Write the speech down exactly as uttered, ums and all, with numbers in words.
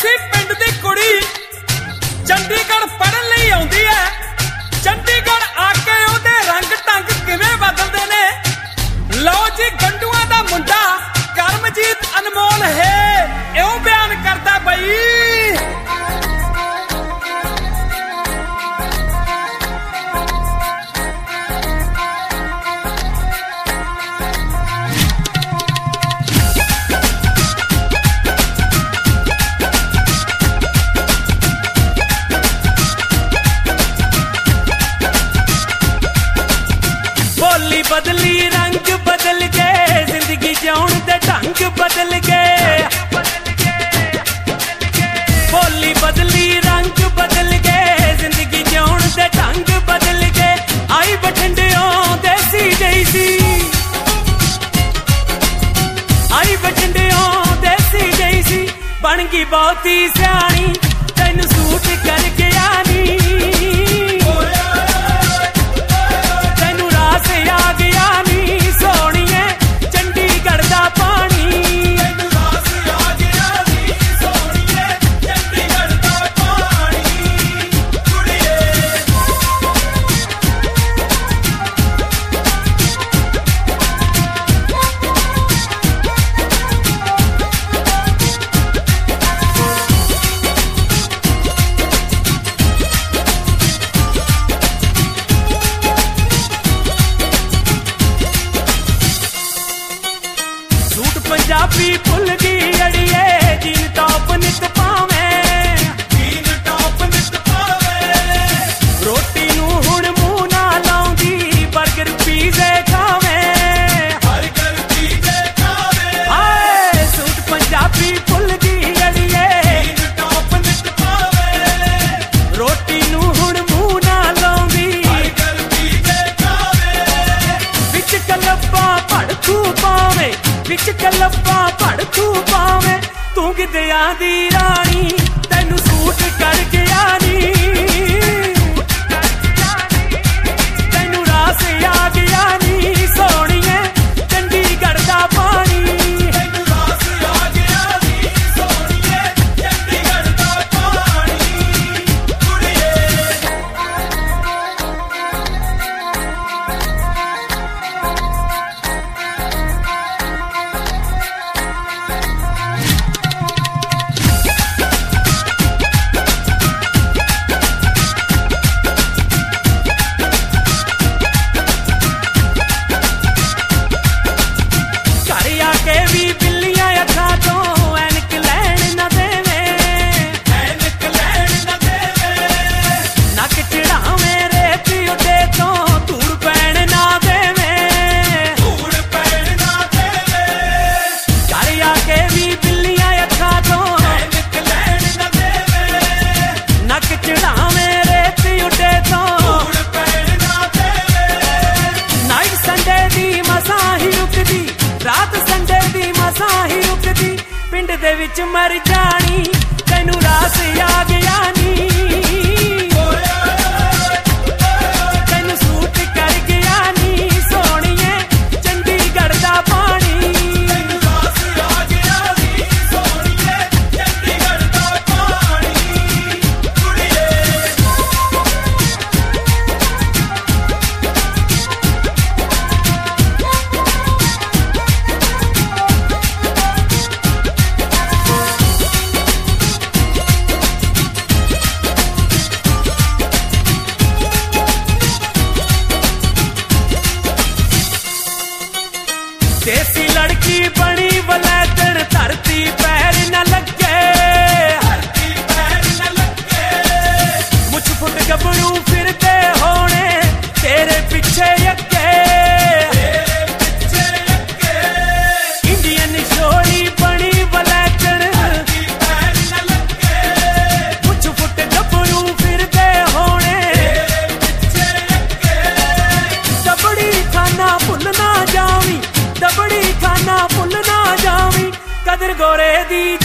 देसी पिंड दी कुड़ी चंडीगढ़ पढ़न लई आउंदी है। चंडीगढ़ आके ओहदे रंग ढंग किवें बदलदे ने, लो जी गंडूआं दा मुंडा करमजीत अनमोल है इउं बयान करदा बई। बदली रंग बदल गए, जिंदगी जिउण दे ढंग बदल गए। बोली बदली रंग बदल गए, जिंदगी जिउण दे ढंग बदल गए। आई बठिंडियों देसी देसी, आई बठिंडियों देसी देसी, बन गई बहुती सियाणी तैनू सूट कर गया नी। पंजाबी भुल गई अड़िए, जीन टॉप नित पावे, जीन टॉप नित पावे। रोटी नू हुण मूंह ना लाउंदी, बर्गर पीजे खावे, बर्गर पीजे खावे। हाय सूट पंजाबी भुल गई अड़िए, जीन टॉप नित पावे। रोटी नू हुण मूंह ना लाउंदी, बर्गर पीजे खावे। विच कलब्बा भड़कू पावे, विच कलब्बा भड़कू पावे। तू किते आंदी रानी तैनू सूट कर गया नी, तैनू रास आ गया नी सोहणीए चंडीगढ़ दा पानी। तैनू रास आ गया नी सोहणीए चंडीगढ़ दा पानी कुड़िए। रात संडे दी मसा ही रुकदी, पिंड दे विच मर जानी तैनू रास आ गया नी। तैनू सूट कर गया नी सोहणीए चंडीगढ़ दा पानी। तैनू रास आ गया नी सोहणीए चंडीगढ़ दा पानी कुड़िए। देसी लड़की बनी वलैतन, धरती पैर न लगे, धरती पैर न लगे। मुझ फुट गबड़ू फिरते होने तेरे पीछे अगे, तेरे पीछे अगे। इंडियन शोरी बनी वलैतन, धरती पैर न लगे। मुझ फुट गबड़ू फिरते होने तेरे पीछे अगे। दबड़ी खाना भुल ना जावी, दबड़ी खाना भुल ना जावी, कदर गोरे दी